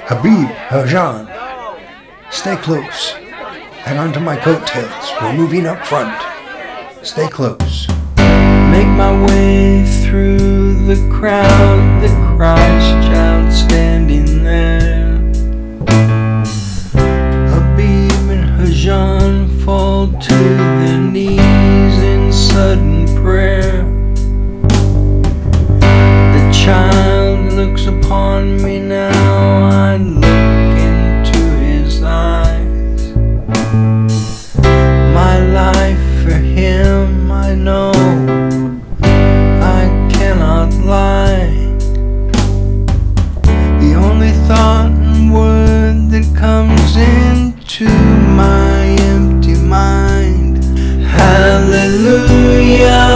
Habib Hajan. Stay close. Hang on to my coattails. We're moving up front. Stay close. Make my way through the crowd, the Christ child standing there. Habib and Hajan fall to their knees in sudden prayer. The child looks upon me now, I look into his eyes. My life for him I know, I cannot lie. The only thought and word that comes into my empty mind, hallelujah.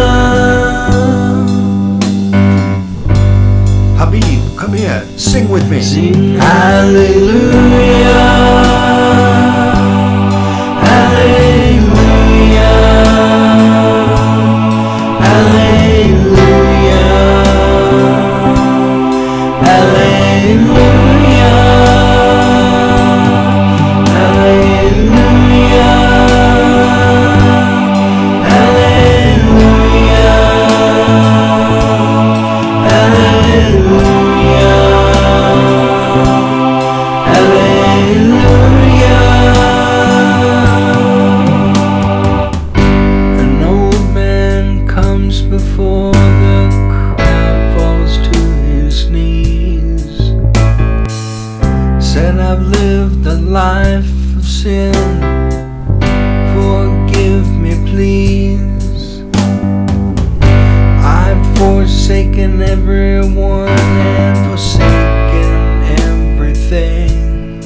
Habib, come here. Sing with me. Sing hallelujah, hallelujah, hallelujah, hallelujah, hallelujah, before the crowd falls to his knees. Said I've lived a life of sin, forgive me please. I've forsaken everyone and forsaken everything.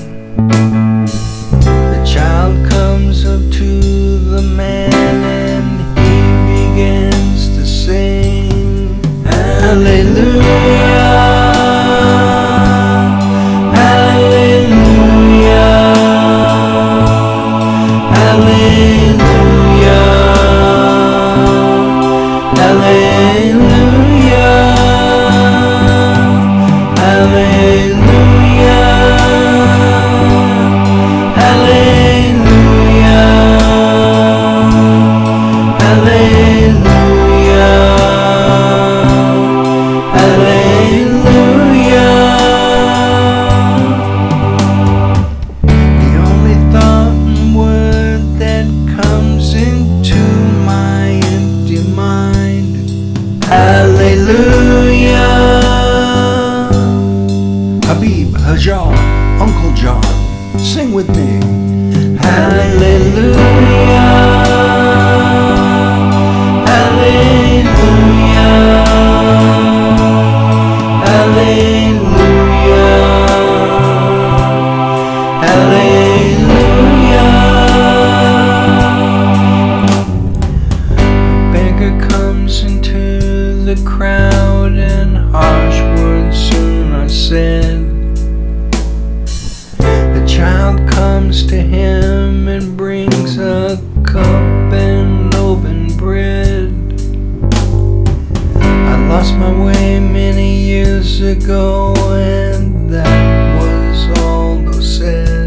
The child comes up to the man and he begins to sing hallelujah, hallelujah, hallelujah, hallelujah, hallelujah, hallelujah, hallelujah, hallelujah. The only thought and word that comes into my empty mind, hallelujah. Habib Hajan, Uncle John. Sing with me. Hallelujah, hallelujah, hallelujah, hallelujah. A beggar comes into the crowd and harsh words soon are said. The child comes to him and brings a cup and open bread. I lost my way many years ago and that was all they said.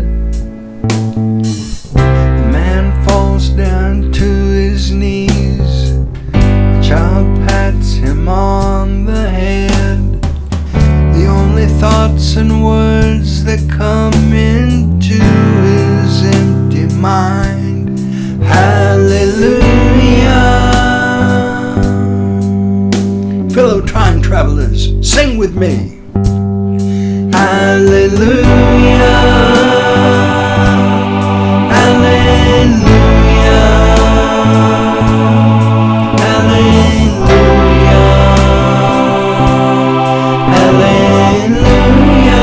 The man falls down to his knees. The child pats him on the head. The only thoughts and words that come into his empty mind, hallelujah. Fellow time travelers, sing with me. Hallelujah, hallelujah, hallelujah, hallelujah,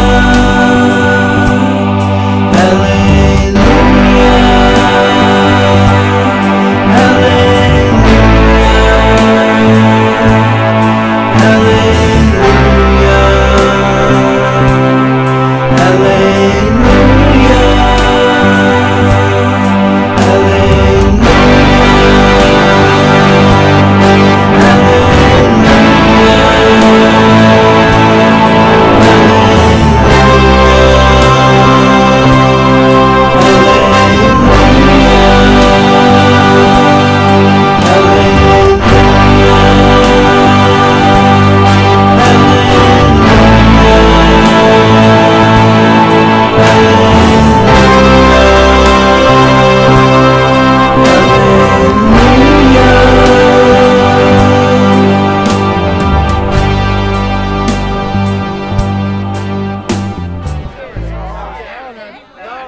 hallelujah, hallelujah.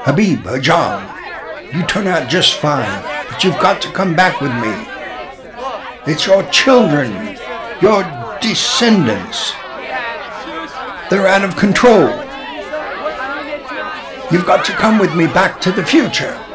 Habib, Ajam, you turn out just fine, but you've got to come back with me. It's your children, your descendants. They're out of control. You've got to come with me back to the future.